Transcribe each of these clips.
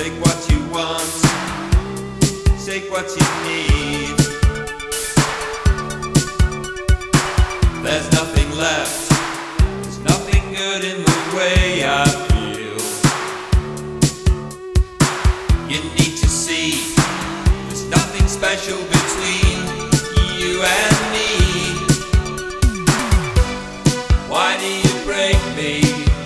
Take what you want, take what you need. There's nothing left, there's nothing good in the way I feel. You need to see, there's nothing special between you and me. Why do you break me?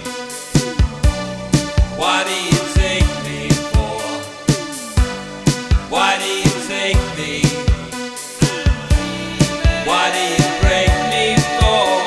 Why do you take me for? Why do you take me? Why do you break me for?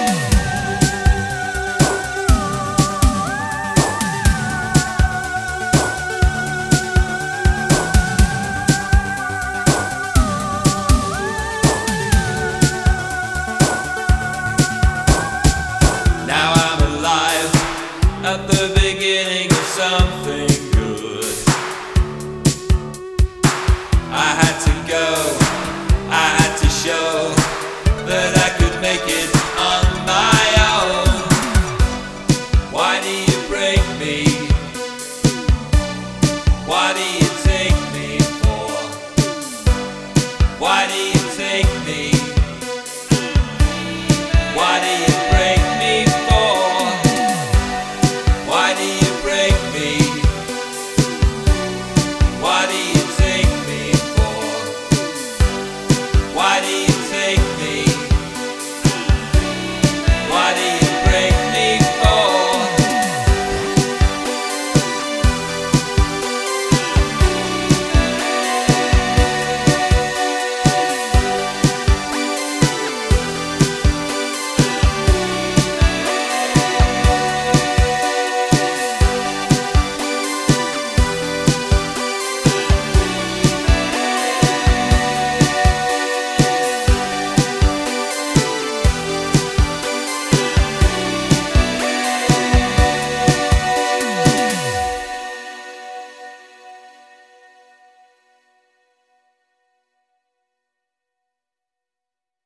Now I'm alive at the beginning of something good. I had to go